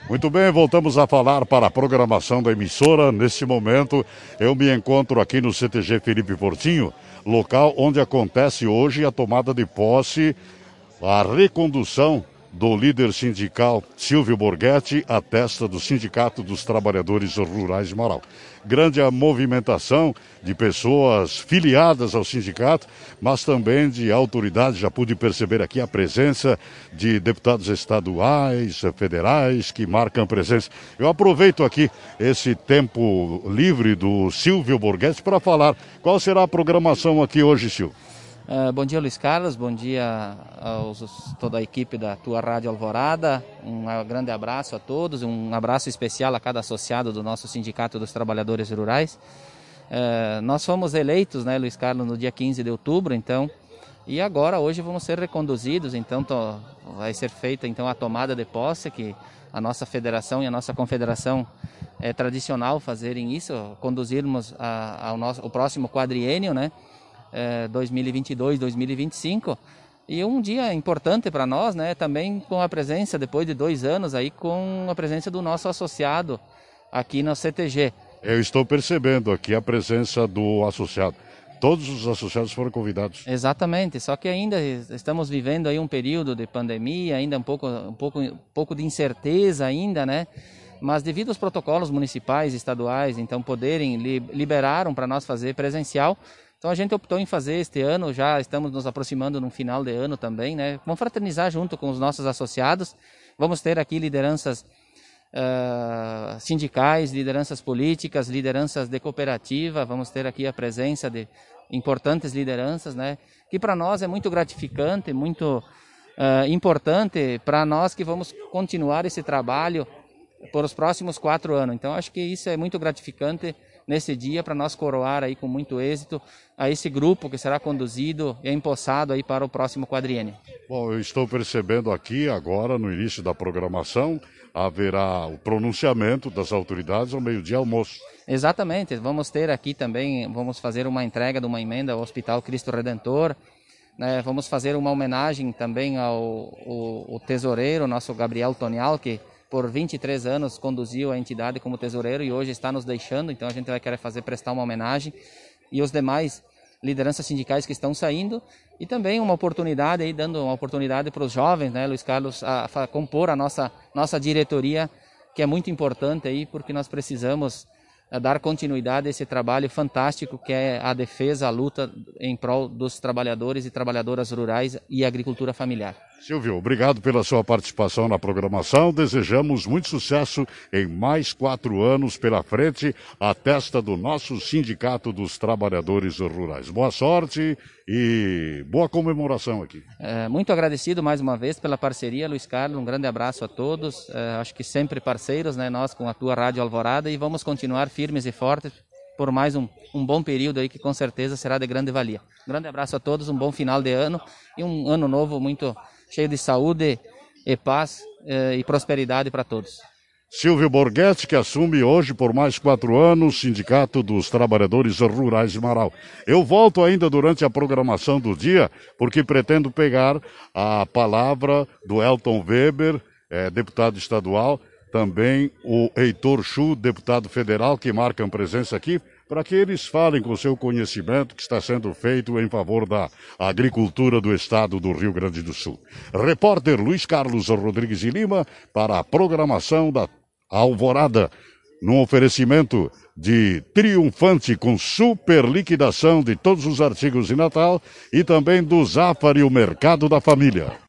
Muito bem, voltamos a falar para a programação da emissora. Neste momento, eu me encontro aqui no CTG Felipe Portinho, local onde acontece hoje a tomada de posse, a recondução do líder sindical Silvio Borghetti à testa do Sindicato dos Trabalhadores Rurais de Marau. Grande a movimentação de pessoas filiadas ao sindicato, mas também de autoridades. Já pude perceber aqui a presença de deputados estaduais, federais, que marcam presença. Eu aproveito aqui esse tempo livre do Silvio Borghetti para falar qual será a programação aqui hoje, Silvio. Bom dia, Luiz Carlos, bom dia a toda a equipe da tua Rádio Alvorada, um grande abraço a todos, um abraço especial a cada associado do nosso Sindicato dos Trabalhadores Rurais. Nós fomos eleitos, né, Luiz Carlos, no dia 15 de outubro, então, e agora, hoje, vamos ser reconduzidos, então vai ser feita então a tomada de posse, que a nossa federação e a nossa confederação é tradicional fazerem isso, conduzirmos o próximo quadriênio, né? 2022-2025, e um dia importante para nós, né, também com a presença, depois de 2 anos, aí, com a presença do nosso associado aqui no CTG. Eu estou percebendo aqui a presença do associado. Todos os associados foram convidados. Exatamente, só que ainda estamos vivendo aí um período de pandemia, ainda um pouco de incerteza ainda, né? Mas devido aos protocolos municipais, estaduais, então liberaram para nós fazer presencial. Então a gente optou em fazer este ano, já estamos nos aproximando no final de ano também, né? Vamos fraternizar junto com os nossos associados, vamos ter aqui lideranças sindicais, lideranças políticas, lideranças de cooperativa, vamos ter aqui a presença de importantes lideranças, né? Que para nós é muito gratificante, muito importante para nós que vamos continuar esse trabalho por os próximos 4 anos. Então acho que isso é muito gratificante nesse dia, para nós coroar aí com muito êxito a esse grupo que será conduzido e empossado aí para o próximo quadriênio. Bom, eu estou percebendo aqui agora, no início da programação, haverá o pronunciamento das autoridades ao meio-dia almoço. Exatamente, vamos ter aqui também, vamos fazer uma entrega de uma emenda ao Hospital Cristo Redentor, né? Vamos fazer uma homenagem também ao tesoureiro, nosso Gabriel Tonial, que por 23 anos conduziu a entidade como tesoureiro e hoje está nos deixando, então a gente vai querer prestar uma homenagem, e os demais lideranças sindicais que estão saindo, e também uma oportunidade aí, dando uma oportunidade para os jovens, né, Luiz Carlos, a compor a nossa diretoria, que é muito importante aí, porque nós precisamos dar continuidade a esse trabalho fantástico que é a defesa, a luta em prol dos trabalhadores e trabalhadoras rurais e agricultura familiar. Silvio, obrigado pela sua participação na programação. Desejamos muito sucesso em mais 4 anos pela frente, à testa do nosso Sindicato dos Trabalhadores Rurais. Boa sorte e boa comemoração aqui. Muito agradecido mais uma vez pela parceria, Luiz Carlos. Um grande abraço a todos. Acho que sempre parceiros, né, nós com a tua Rádio Alvorada, e vamos continuar firmes e fortes por mais um bom período aí, que com certeza será de grande valia. Um grande abraço a todos, um bom final de ano e um ano novo muito cheio de saúde e paz e prosperidade para todos. Silvio Borghetti, que assume hoje por mais 4 anos o Sindicato dos Trabalhadores Rurais de Marau. Eu volto ainda durante a programação do dia, porque pretendo pegar a palavra do Elton Weber, deputado estadual, também o Heitor Chu, deputado federal, que marcam presença aqui, para que eles falem com o seu conhecimento que está sendo feito em favor da agricultura do estado do Rio Grande do Sul. Repórter Luiz Carlos Rodrigues de Lima para a programação da Alvorada, num oferecimento de Triunfante com super liquidação de todos os artigos de Natal e também do Zafari, o Mercado da Família.